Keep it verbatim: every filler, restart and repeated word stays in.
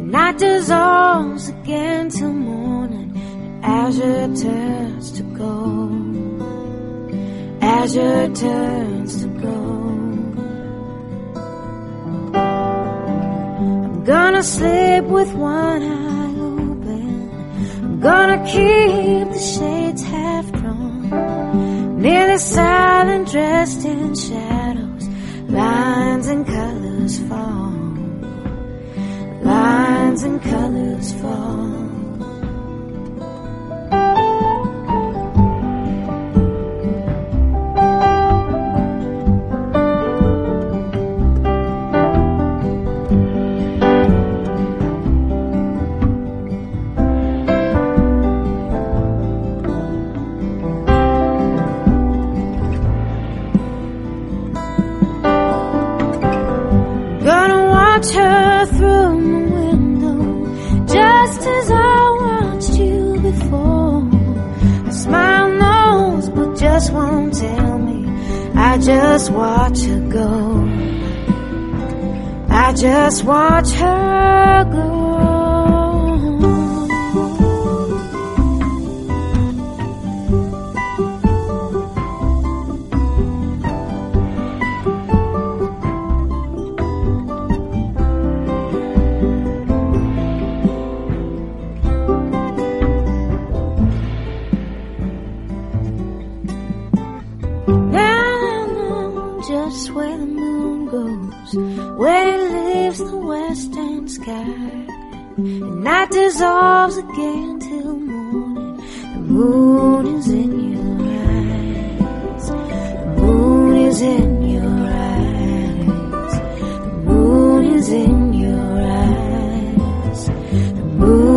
night dissolves again till morning, and azure turns to gold, azure turns to gold. I'm gonna sleep with one eye open, I'm gonna keep the shades half drawn, nearly silent, dressed in shadows, lines and colors fall, lines and colors fall. Gonna watch her through my window, just as I watched you before. A smile knows but just won't tell me. I just watch her go, I just watch her go. Just where the moon goes, where it leaves the western sky, and night dissolves again till morning. The moon is in your eyes, the moon is in your eyes, the moon is in your eyes, the moon